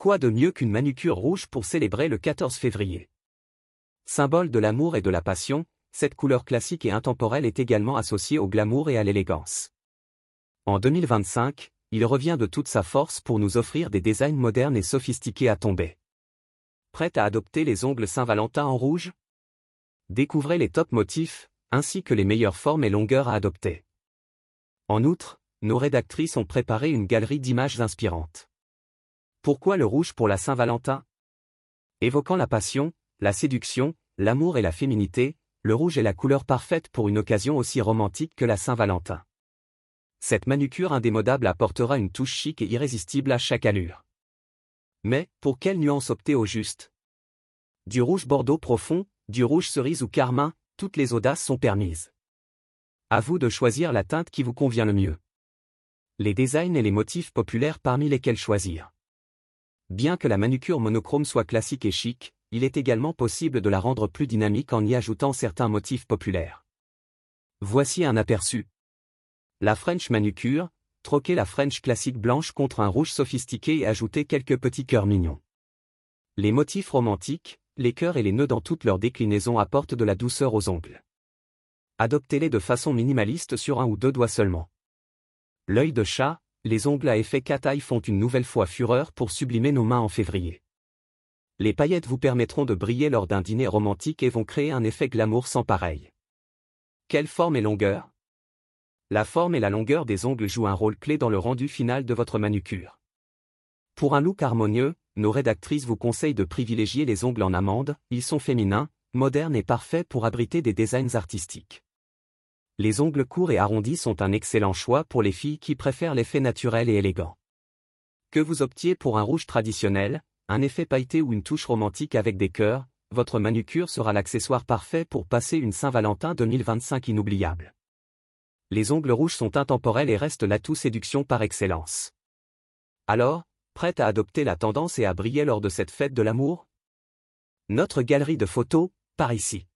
Quoi de mieux qu'une manucure rouge pour célébrer le 14 février? Symbole de l'amour et de la passion, cette couleur classique et intemporelle est également associée au glamour et à l'élégance. En 2025, il revient de toute sa force pour nous offrir des designs modernes et sophistiqués à tomber. Prête à adopter les ongles Saint-Valentin en rouge? Découvrez les top motifs, ainsi que les meilleures formes et longueurs à adopter. En outre, nos rédactrices ont préparé une galerie d'images inspirantes. Pourquoi le rouge pour la Saint-Valentin? Évoquant la passion, la séduction, l'amour et la féminité, le rouge est la couleur parfaite pour une occasion aussi romantique que la Saint-Valentin. Cette manucure indémodable apportera une touche chic et irrésistible à chaque allure. Mais, pour quelle nuance opter au juste? Du rouge bordeaux profond, du rouge cerise ou carmin, toutes les audaces sont permises. À vous de choisir la teinte qui vous convient le mieux. Les designs et les motifs populaires parmi lesquels choisir. Bien que la manucure monochrome soit classique et chic, il est également possible de la rendre plus dynamique en y ajoutant certains motifs populaires. Voici un aperçu. La French manucure, troquez la French classique blanche contre un rouge sophistiqué et ajoutez quelques petits cœurs mignons. Les motifs romantiques, les cœurs et les nœuds dans toutes leurs déclinaisons apportent de la douceur aux ongles. Adoptez-les de façon minimaliste sur un ou deux doigts seulement. L'œil de chat, les ongles à effet cat-eye font une nouvelle fois fureur pour sublimer nos mains en février. Les paillettes vous permettront de briller lors d'un dîner romantique et vont créer un effet glamour sans pareil. Quelle forme et longueur? La forme et la longueur des ongles jouent un rôle clé dans le rendu final de votre manucure. Pour un look harmonieux, nos rédactrices vous conseillent de privilégier les ongles en amande, ils sont féminins, modernes et parfaits pour abriter des designs artistiques. Les ongles courts et arrondis sont un excellent choix pour les filles qui préfèrent l'effet naturel et élégant. Que vous optiez pour un rouge traditionnel, un effet pailleté ou une touche romantique avec des cœurs, votre manucure sera l'accessoire parfait pour passer une Saint-Valentin 2025 inoubliable. Les ongles rouges sont intemporels et restent l'atout séduction par excellence. Alors, prête à adopter la tendance et à briller lors de cette fête de l'amour? Notre galerie de photos, par ici.